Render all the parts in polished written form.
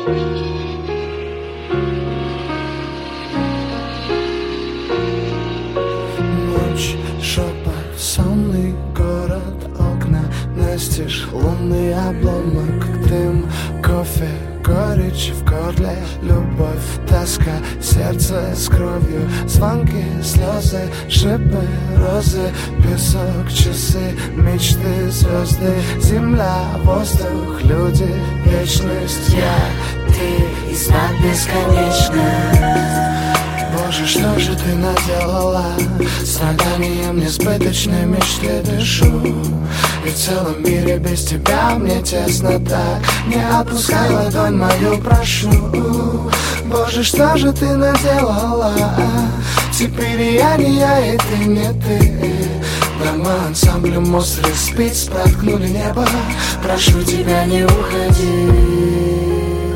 Ночь, шепот, сонный город, окна настежь, лунный обломок, дым, кофе, горечь в горле, любовь, тоска, сердце с кровью, звонки, слезы, шипы, розы, песок, часы, мечты, звезды, земля, воздух, люди, вечность. Я, ты и знак бесконечный. Боже, что же ты наделала? Страданием несбыточной мечты дышу. И в целом мире без тебя мне тесно так. Не отпускай ладонь мою, прошу. Боже, что же ты наделала? Теперь я не я, и ты не ты. Дома ансамблем острых спиц проткнули небо. Прошу тебя, не уходи.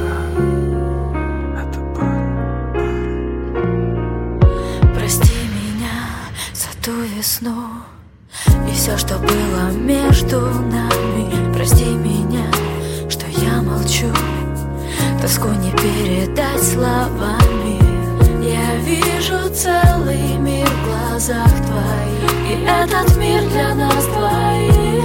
Ту весну и все, что было между нами. Прости меня, что я молчу. Тоску не передать словами. Я вижу целый мир в глазах твоих, и этот мир для нас двоих.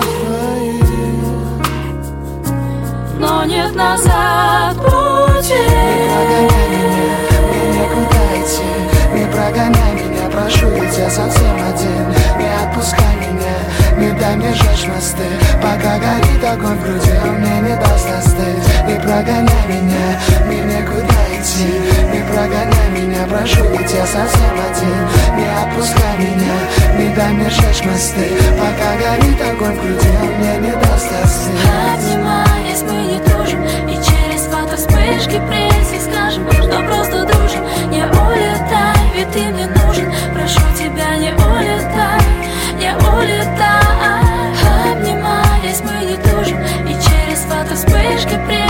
Но нет назад пути. Не прогоняй меня, мне некуда идти. Не прогоняй меня, прошу, ведь я совсем один. Не отпускай меня, не дай мне жечь мосты. Пока горит огонь в груди, он мне не даст остыть. Не прогоняй меня, мне некуда идти. Не прогоняй меня, прошу, ведь я совсем один. Не отпускай меня, не дай мне жечь мосты. Пока горит огонь в груди, он мне не даст остыть. Обнимаясь, мы не дружим, и через фото вспышки прессе скажем, что просто дружим. Не улетай, ведь ты мне нужен. Прошу тебя, не улетай, не улетай. Обнимаясь, мы не дружим, и через фото вспышки прессе